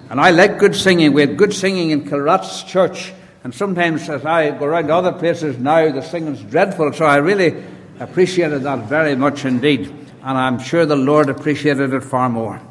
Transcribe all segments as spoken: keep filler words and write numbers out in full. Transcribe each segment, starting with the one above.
And I like good singing. We had good singing in Kilrat's church. And sometimes as I go around to other places now, the singing's dreadful. So I really appreciated that very much indeed. And I'm sure the Lord appreciated it far more.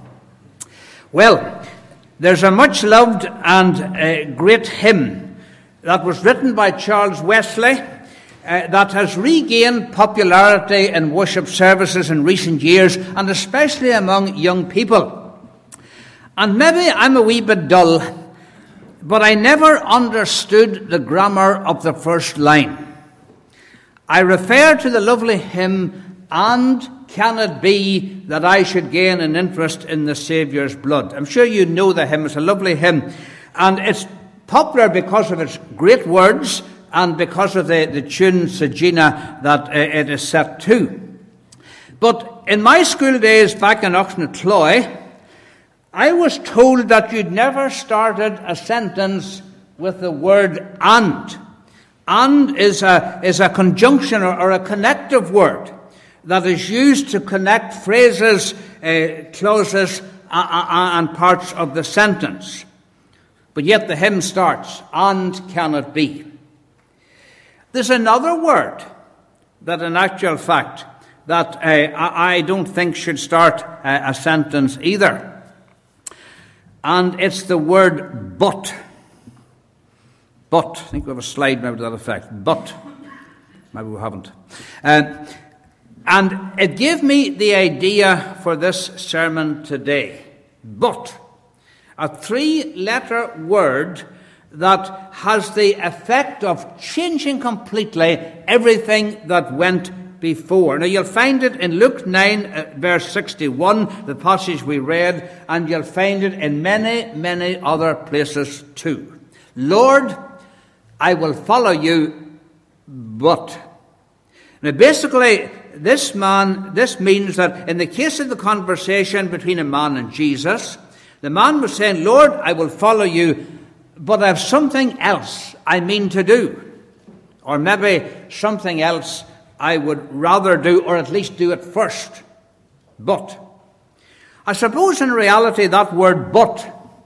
Well, there's a much loved and uh, great hymn that was written by Charles Wesley uh, that has regained popularity in worship services in recent years, and especially among young people. And maybe I'm a wee bit dull, but I never understood the grammar of the first line. I refer to the lovely hymn, "And can it be that I should gain an interest in the Saviour's blood?" I'm sure you know the hymn. It's a lovely hymn. And it's popular because of its great words and because of the, the tune, Sagina, that uh, it is set to. But in my school days back in Oxnacloy, I was told that you'd never started a sentence with the word "and." "And" is a, is a conjunction or, or a connective word that is used to connect phrases, uh, clauses, uh, uh, and parts of the sentence. But yet the hymn starts, "And can it be?" There's another word that in actual fact that uh, I, I don't think should start uh, a sentence either. And it's the word "but." But. I think we have a slide maybe to that effect. But. Maybe we haven't. Uh, and it gave me the idea for this sermon today. But. A three-letter word that has the effect of changing completely everything that went before. Now, you'll find it in Luke nine, uh, verse sixty-one, the passage we read, and you'll find it in many, many other places too. "Lord, I will follow you, but..." Now, basically, this man, this means that in the case of the conversation between a man and Jesus, the man was saying, "Lord, I will follow you, but I have something else I mean to do." Or maybe something else I would rather do, or at least do it first. But. I suppose in reality that word "but"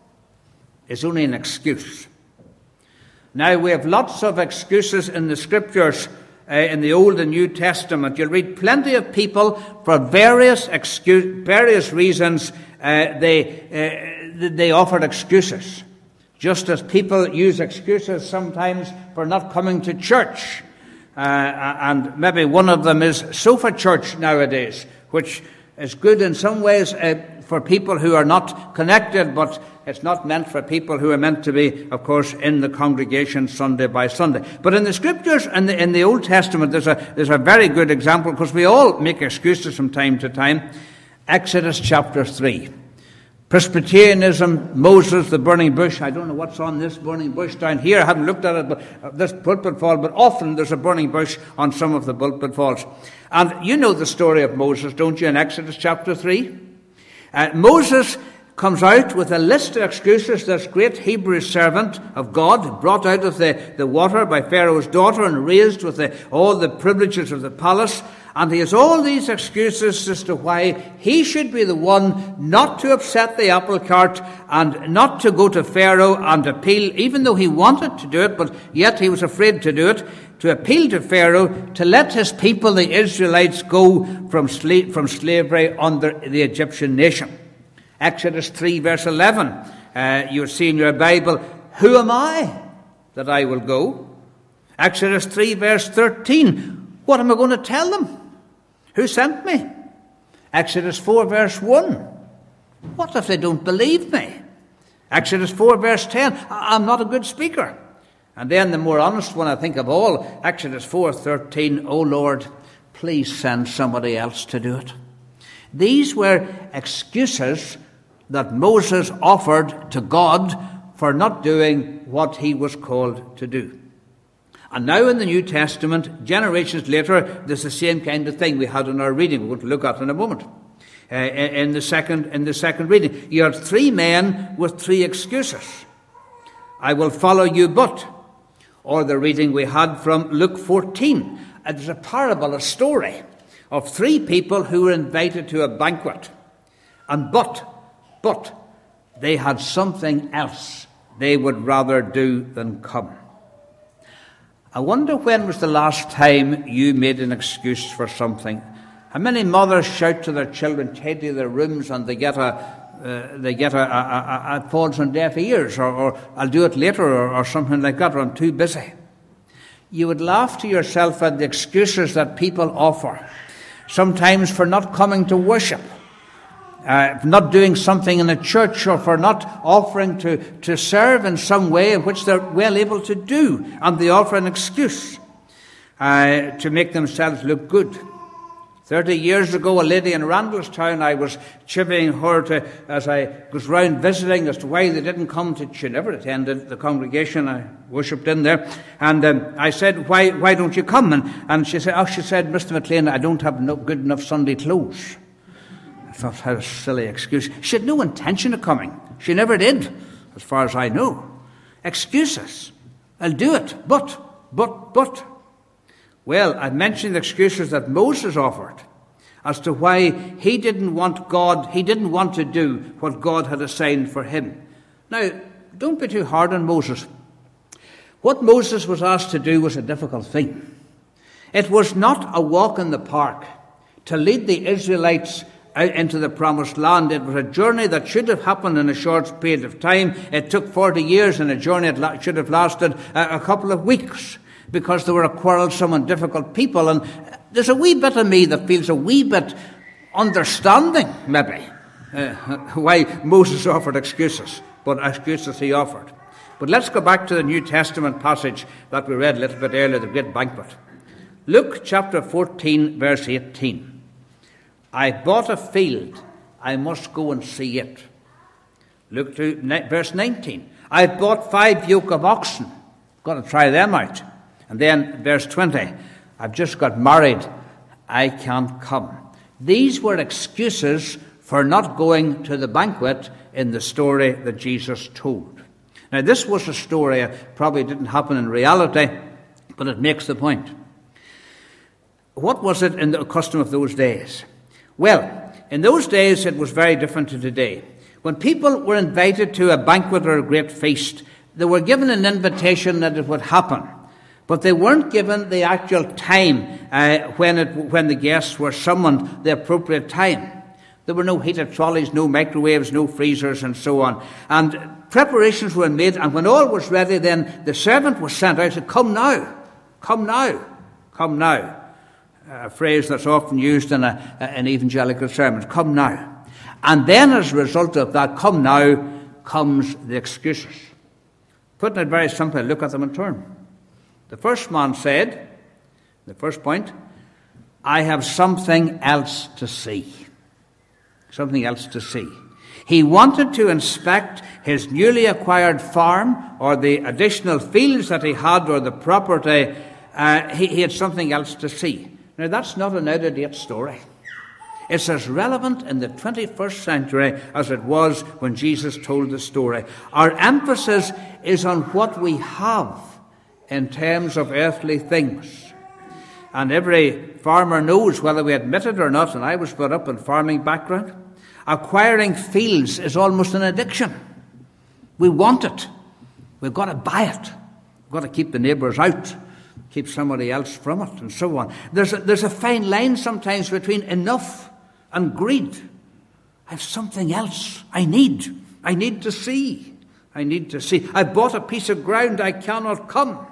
is only an excuse. Now, we have lots of excuses in the Scriptures, uh, in the Old and New Testament. You'll read plenty of people for various excuse, various reasons uh, they, uh, they offered excuses. Just as people use excuses sometimes for not coming to church. Uh, and maybe one of them is sofa church nowadays, which is good in some ways uh, for people who are not connected, but it's not meant for people who are meant to be, of course, in the congregation Sunday by Sunday. But in the Scriptures and in, in the Old Testament, there's a, there's a very good example, because we all make excuses from time to time. Exodus chapter three. Presbyterianism, Moses, the burning bush. I don't know what's on this burning bush down here. I haven't looked at it, but uh, this pulpit fall. But often there's a burning bush on some of the pulpit falls. And you know the story of Moses, don't you, in Exodus chapter three? Uh, Moses comes out with a list of excuses. This great Hebrew servant of God, brought out of the, the water by Pharaoh's daughter and raised with the, all the privileges of the palace. And he has all these excuses as to why he should be the one not to upset the apple cart and not to go to Pharaoh and appeal, even though he wanted to do it, but yet he was afraid to do it, to appeal to Pharaoh to let his people, the Israelites, go from, sla- from slavery under the Egyptian nation. Exodus three, verse eleven, uh, you'll see in your Bible, "Who am I that I will go?" Exodus three, verse thirteen, "What am I going to tell them? Who sent me?" Exodus four, verse one, "What if they don't believe me?" Exodus four, verse ten, "I'm not a good speaker." And then the more honest one, I think, of all, Exodus four, thirteen, "Oh Lord, please send somebody else to do it." These were excuses that Moses offered to God for not doing what he was called to do. And now in the New Testament, generations later, there's the same kind of thing we had in our reading. We're going to look at in a moment. Uh, in the second, in the second reading, you had three men with three excuses. "I will follow you, but..." Or the reading we had from Luke fourteen. It was a parable, a story of three people who were invited to a banquet. And but, but, they had something else they would rather do than come. I wonder when was the last time you made an excuse for something. How many mothers shout to their children, tidy their rooms, and they get a, uh, they get a, a, a, a falls on deaf ears, or, or I'll do it later, or, or something like that, or I'm too busy. You would laugh to yourself at the excuses that people offer, sometimes for not coming to worship, uh, not doing something in a church, or for not offering to, to serve in some way in which they're well able to do, and they offer an excuse uh, to make themselves look good. Thirty years ago, a lady in Randallstown, I was chivying her to, as I was round visiting, as to why they didn't come to, she never attended the congregation, I worshipped in there, and um, I said, why why don't you come? And, and she said, oh, she said, Mister McLean, I don't have no good enough Sunday clothes. I thought, how a silly excuse. She had no intention of coming. She never did, as far as I know. Excuses. I'll do it, but, but, but. Well, I mentioned the excuses that Moses offered as to why he didn't want God, he didn't want to do what God had assigned for him. Now, don't be too hard on Moses. What Moses was asked to do was a difficult thing. It was not a walk in the park to lead the Israelites out into the promised land. It was a journey that should have happened in a short period of time. It took forty years, and a journey that should have lasted a couple of weeks, because they were a quarrelsome and difficult people. And there's a wee bit of me that feels a wee bit understanding, maybe, uh, why Moses offered excuses, but excuses he offered. But let's go back to the New Testament passage that we read a little bit earlier, the great banquet. Luke chapter fourteen, verse eighteen. I bought a field, I must go and see it. Luke two, verse nineteen. I bought five yoke of oxen, got to try them out. And then verse twenty, I've just got married, I can't come. These were excuses for not going to the banquet in the story that Jesus told. Now, this was a story that probably didn't happen in reality, but it makes the point. What was it in the custom of those days? Well, in those days it was very different to today. When people were invited to a banquet or a great feast, they were given an invitation that it would happen. But they weren't given the actual time uh, when it, when the guests were summoned, the appropriate time. There were no heated trolleys, no microwaves, no freezers, and so on. And preparations were made, and when all was ready, then the servant was sent out to come now, come now, come now. A phrase that's often used in, a, in evangelical sermons, come now. And then as a result of that, come now, comes the excuses. Putting it very simply, look at them in turn. The first man said, the first point, I have something else to see. Something else to see. He wanted to inspect his newly acquired farm, or the additional fields that he had, or the property. Uh, he, he had something else to see. Now, that's not an out-of-date story. It's as relevant in the twenty-first century as it was when Jesus told the story. Our emphasis is on what we have in terms of earthly things. And every farmer knows, whether we admit it or not, and I was brought up in farming background, acquiring fields is almost an addiction. We want it. We've got to buy it. We've got to keep the neighbours out, keep somebody else from it, and so on. There's a, there's a fine line sometimes between enough and greed. I have something else I need. I need to see. I need to see. I bought a piece of ground, I cannot come.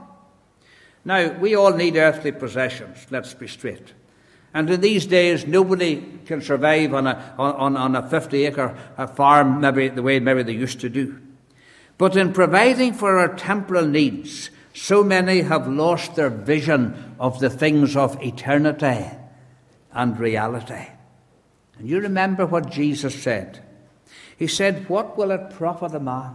Now, we all need earthly possessions, let's be straight. And in these days, nobody can survive on a, on, on a fifty-acre farm maybe the way maybe they used to do. But in providing for our temporal needs, so many have lost their vision of the things of eternity and reality. And you remember what Jesus said. He said, what will it profit a man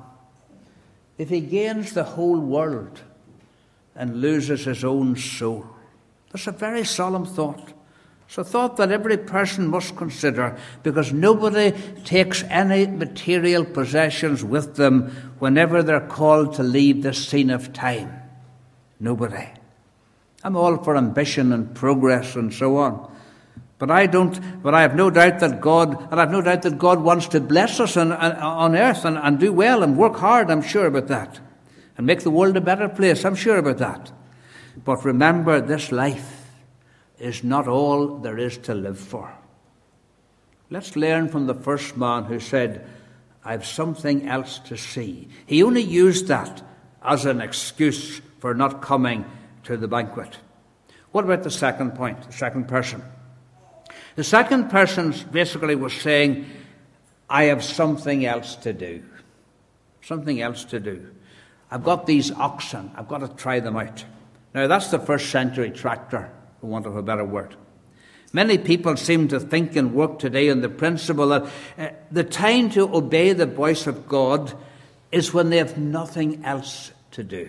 if he gains the whole world and loses his own soul? That's a very solemn thought. It's a thought that every person must consider, because nobody takes any material possessions with them whenever they're called to leave the scene of time. Nobody. I'm all for ambition and progress and so on. But I don't. But I have no doubt that God, and I have no doubt that God wants to bless us on, on earth and, and do well and work hard. I'm sure about that, and make the world a better place. I'm sure about that. But remember, this life is not all there is to live for. Let's learn from the first man who said, "I have something else to see." He only used that as an excuse for not coming to the banquet. What about the second point, the second person? The second person basically was saying, "I have something else to do. Something else to do. I've got these oxen. I've got to try them out." Now, that's the first century tractor, for want of a better word. Many people seem to think and work today on the principle that uh, the time to obey the voice of God is when they have nothing else to do.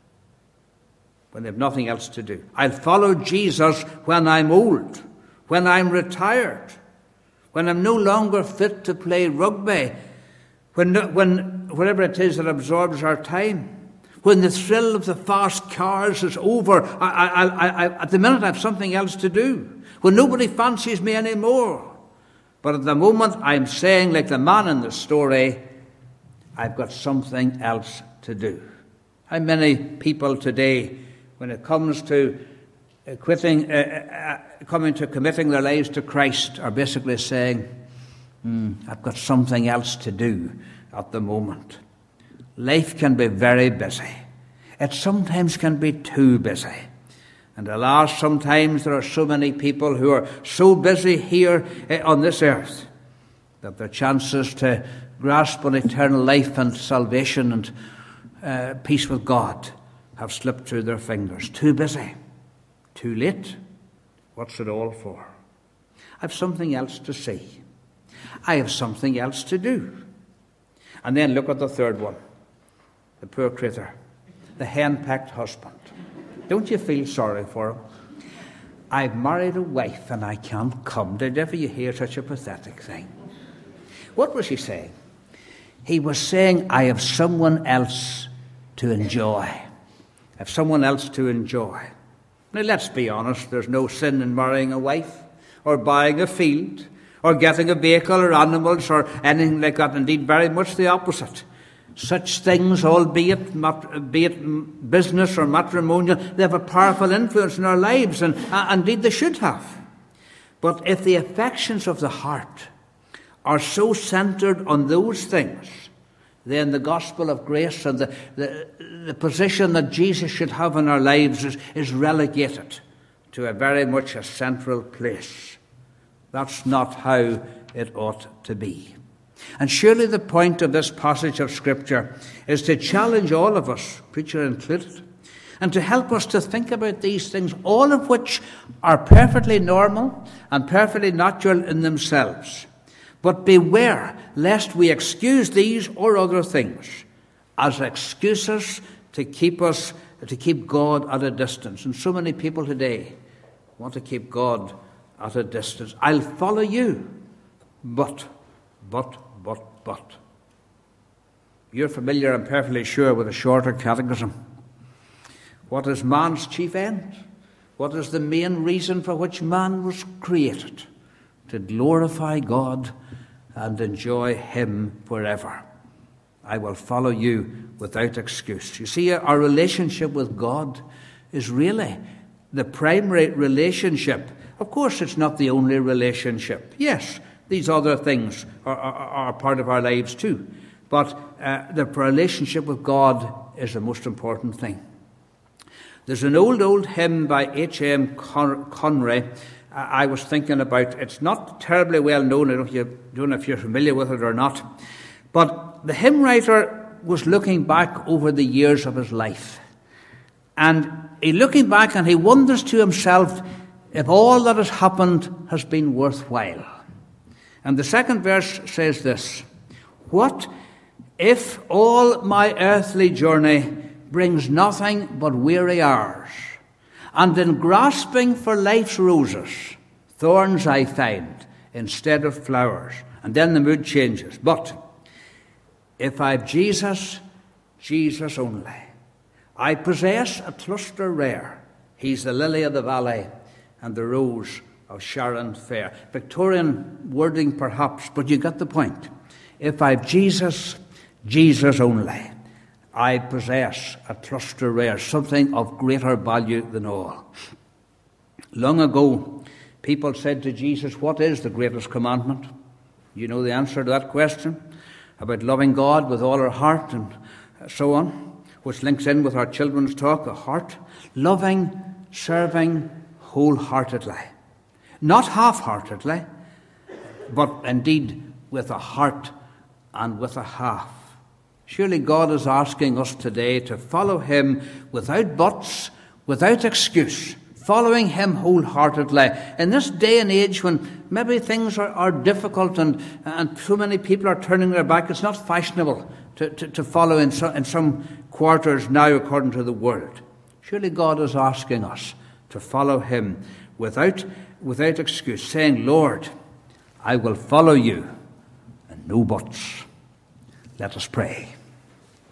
When they have nothing else to do. I'll follow Jesus when I'm old, when I'm retired, when I'm no longer fit to play rugby, when, when whatever it is that absorbs our time, when the thrill of the fast cars is over. I, I, I, I, at the minute I have something else to do, when nobody fancies me anymore. But at the moment I'm saying, like the man in the story, I've got something else to do. How many people today, when it comes to uh, quitting, uh, uh, coming to committing their lives to Christ, are basically saying, hmm, I've got something else to do at the moment. Life can be very busy. It sometimes can be too busy. And alas, sometimes there are so many people who are so busy here uh, on this earth that their chances to grasp on eternal life and salvation and uh, peace with God have slipped through their fingers. Too busy. Too late. What's it all for? I've something else to see. I have something else to do. And then look at the third one. The poor creature. The hen-pecked husband. Don't you feel sorry for him? I've married a wife and I can't come. Did ever you hear such a pathetic thing? What was he saying? He was saying, I have someone else to enjoy. I have someone else to enjoy. Now, let's be honest. There's no sin in marrying a wife or buying a field or getting a vehicle or animals or anything like that. Indeed, very much the opposite. Such things, albeit be it business or matrimonial, they have a powerful influence in our lives, and uh, indeed they should have. But if the affections of the heart are so centred on those things, then the gospel of grace and the, the, the position that Jesus should have in our lives is, is relegated to a very much a central place. That's not how it ought to be. And surely the point of this passage of Scripture is to challenge all of us, preacher included, and to help us to think about these things, all of which are perfectly normal and perfectly natural in themselves. But beware lest we excuse these or other things as excuses to keep us, to keep God at a distance. And so many people today want to keep God at a distance. I'll follow you, but, but, but, but. You're familiar, I'm perfectly sure, with a shorter catechism. What is man's chief end? What is the main reason for which man was created? To glorify God and enjoy Him forever. I will follow you without excuse. You see, our relationship with God is really the primary relationship. Of course, it's not the only relationship. Yes, these other things are, are, are part of our lives too. But uh, the relationship with God is the most important thing. There's an old, old hymn by H M Conry I was thinking about. It's not terribly well known. I don't know if, you, don't know if you're familiar with it or not. But the hymn writer was looking back over the years of his life. And he's looking back and he wonders to himself if all that has happened has been worthwhile. And the second verse says this: what if all my earthly journey brings nothing but weary hours, and in grasping for life's roses, thorns I find instead of flowers? And then the mood changes. But if I've Jesus, Jesus only, I possess a cluster rare. He's the lily of the valley and the rose of Sharon fair. Victorian wording perhaps, but you get the point. If I've Jesus, Jesus only, I possess a cluster rare, something of greater value than all. Long ago, people said to Jesus, what is the greatest commandment? You know the answer to that question about loving God with all our heart and so on, which links in with our children's talk, a heart. Loving, serving wholeheartedly. Not half-heartedly, but indeed with a heart and with a half. Surely God is asking us today to follow him without buts, without excuse, following him wholeheartedly. In this day and age when maybe things are, are difficult and, and so many people are turning their back, it's not fashionable to, to, to follow in, so, in some quarters now according to the world. Surely God is asking us to follow him without, without excuse, saying, Lord, I will follow you, and no buts. Let us pray.